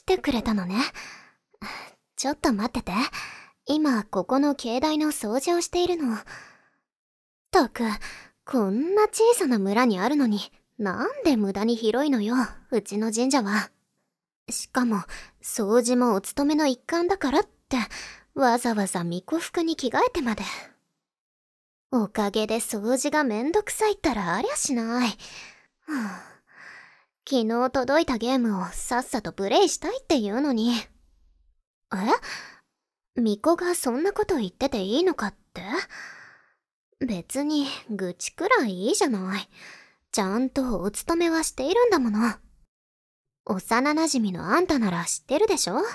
てくれたのね。ちょっと待ってて。今、ここの境内の掃除をしているの。ったく、こんな小さな村にあるのに、なんで無駄に広いのよ、うちの神社は。しかも、掃除もお勤めの一環だからって、わざわざ巫女服に着替えてまで。おかげで掃除がめんどくさいったらありゃしない。昨日届いたゲームをさっさとプレイしたいって言うのに。巫女がそんなこと言ってていいのかって？別に愚痴くらいいいじゃない。ちゃんとお勤めはしているんだもの。幼馴染のあんたなら知ってるでしょ？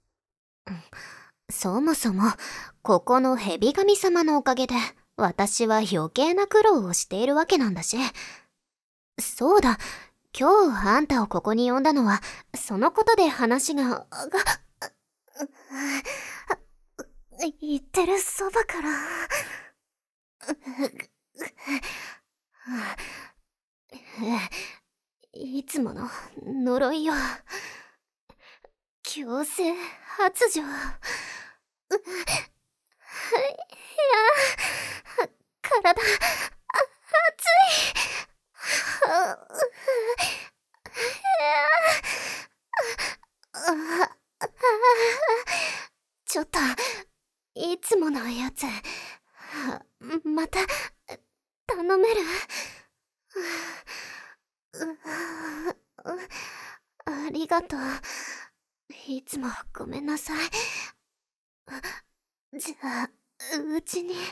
そもそも、ここの蛇神様のおかげで、私は余計な苦労をしているわけなんだし。そうだ、今日あんたをここに呼んだのは、そのことで話が、言ってるそばから。いつもの呪いよ。強制発情。いや、体、熱い。ちょっと、いつものやつ、また、頼める？ありがとう。いつもごめんなさい。じゃあ、うちに。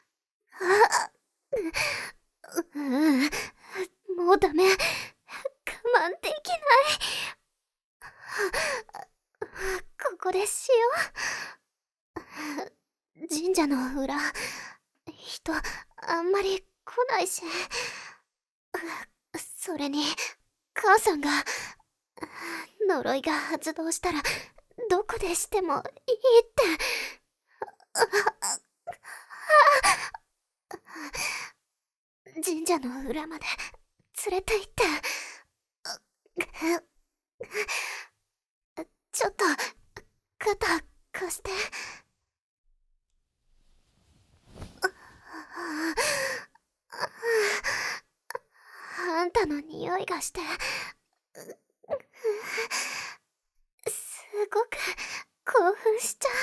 もうダメ。我慢できない。ここでしよう。神社の裏、人、あんまり来ないし。それに、母さんが、呪いが発動したら、どこでしてもいいって。神社の裏まで連れて行って。ちょっと、肩貸して。あんたの匂いがして、すごく興奮しちゃう。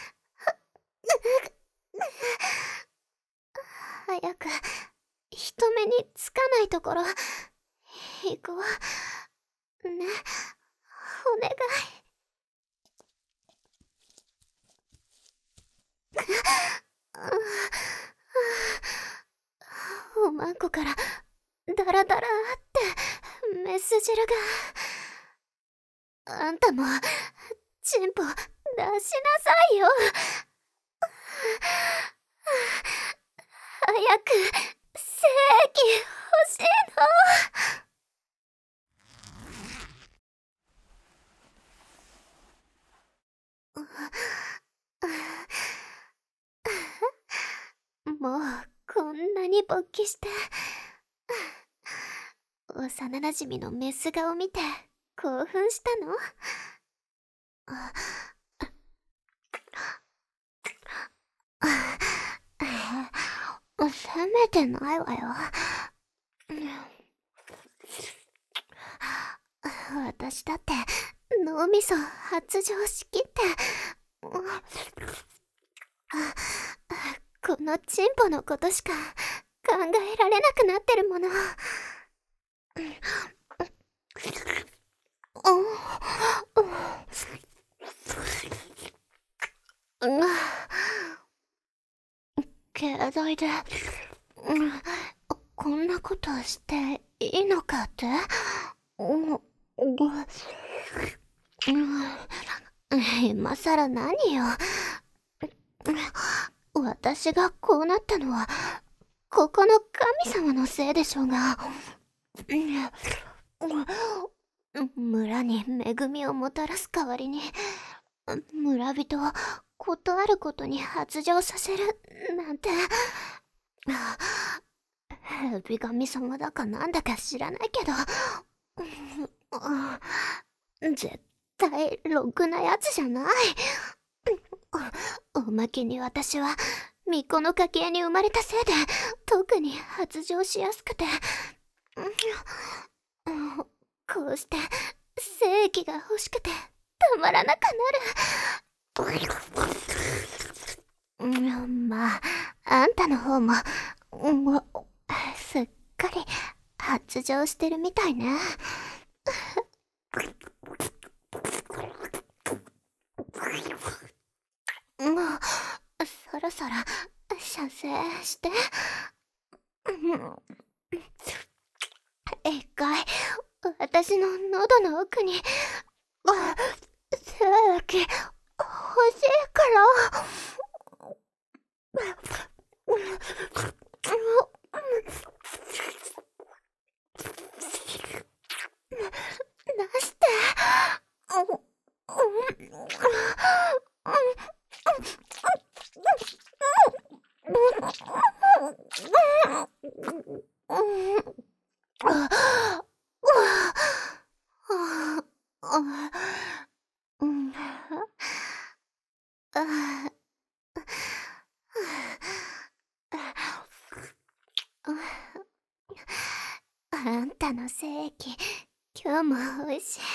早く人目につかないところ行こうね。お願い。おまんこからダラダラってメス汁が。あんたもチンポ出しなさいよ。早く精液欲しいの。もうこんなに勃起して。幼なじみのメス顔見て興奮したの？責めてないわよ。私だって脳みそ発情しきって、このチンポのことしか考えられなくなってるもの。境内で、こんなことしていいのかって？今さら何よ。私がこうなったのはここの神様のせいでしょうが。村に恵みをもたらす代わりに村人をことあることに発情させるなんて。蛇神様だかなんだか知らないけど、絶対ろくなやつじゃない。おまけに私は巫女の家系に生まれたせいで特に発情しやすくて、こうして精液が欲しくてたまらなくなる。まああんたの方もすっかり発情してるみたいね。もうそろそろ射精して。一回私の喉の奥に精液欲しいから。出して。あんたの精液今日も美味しい。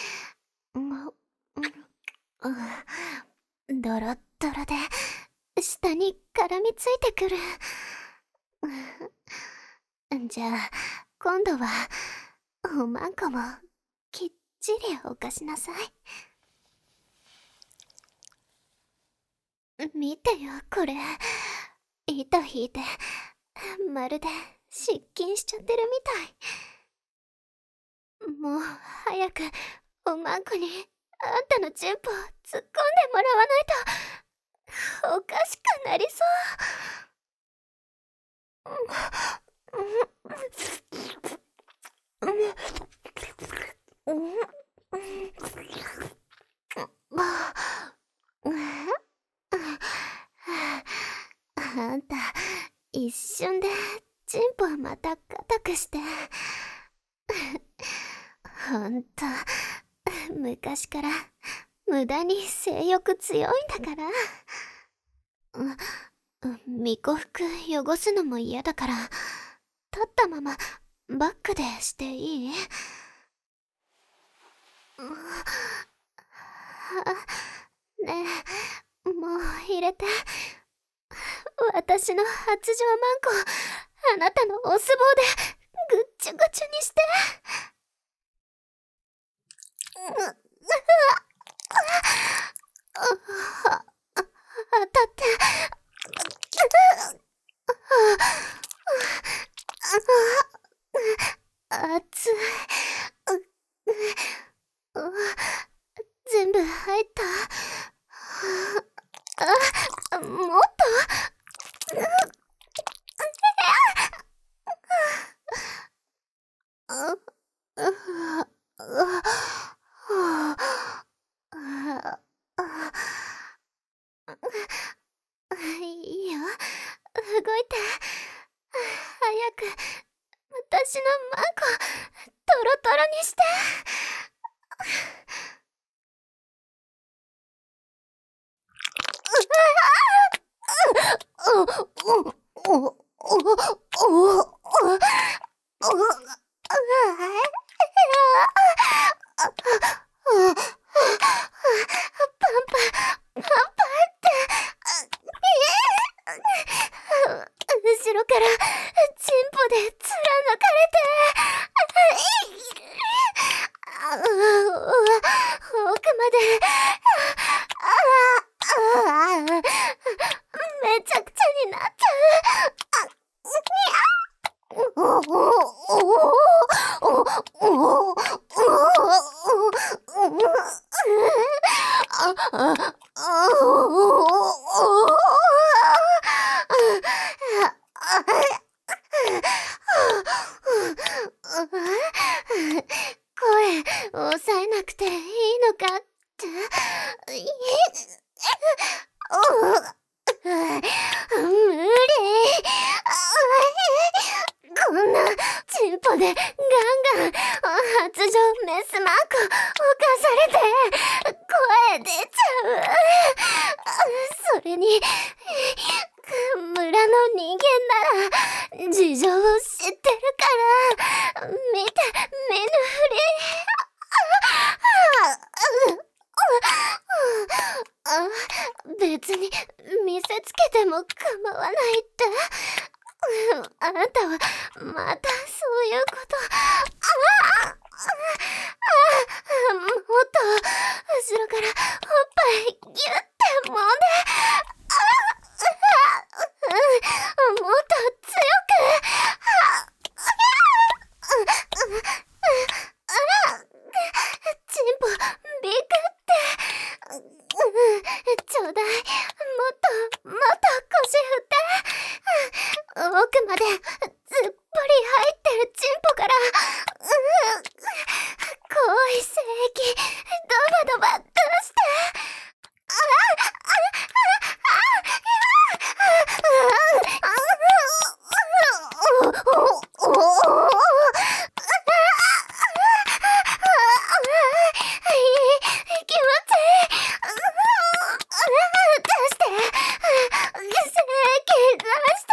ドロッドロで下に絡みついてくる。じゃあ今度はおまんこもきっちりおかしなさい。見てよこれ、糸引いてまるで失禁しちゃってるみたい。もう早くおまんこにあんたのチンポを突っ込んでもらわないとおかしくなりそうあんた一瞬でチンポまた硬くしてほんと昔から無駄に性欲強いんだから。巫女服汚すのも嫌だから立ったままバックでしていい？ねえ、もう入れて。私の発情マンコあなたのお相撲でぐっちゅぐちゅにして。当たって熱い。全部入った。もっと。いいよ、動いて。早く私のマンコトロトロにして。後ろからチンポで貫かれて奥までめちゃくちゃになっちゃう。声抑えなくていいのかって。無理。こんなチンポでガンガン発情メスマークを犯されて。 ちゃう。それに、村の人間なら事情を知ってるから、見て見ぬふり。別に見せつけても構わないって。あんたはまたそういうこと。もっと後ろからおっぱいギュッて揉んで、もっと強く。チンポビクって。ちょうだい。もっともっと腰振って。奥までずっぽり入ってるチンポから、濃い精液ドバドバ出して。気持ちいい。出して。精液出して。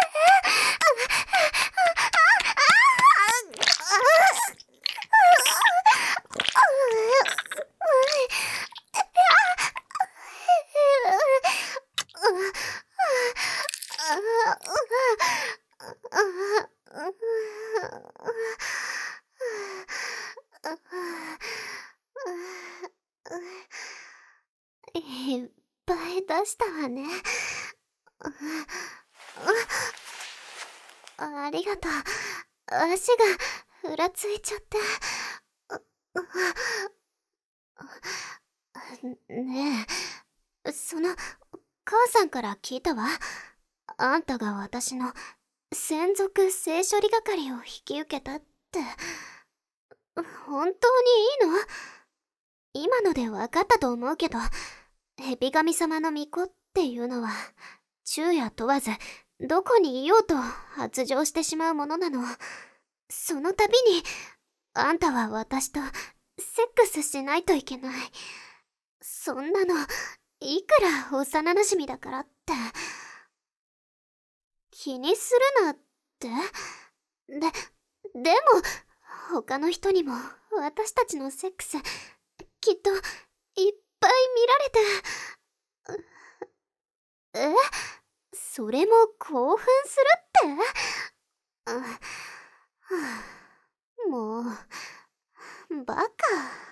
いっぱい出したわね。ありがとう。足がふらついちゃって。ねえ、母さんから聞いたわ。あんたが私の専属性処理係を引き受けたって。本当にいいの？今ので分かったと思うけど、蛇神様の巫女っていうのは昼夜問わずどこにいようと発情してしまうものなの。その度にあんたは私とセックスしないといけない。そんなのいくら幼馴染だからって。気にするなって。でも他の人にも私たちのセックスきっといっぱい見られて。それも興奮するって？もうバカ。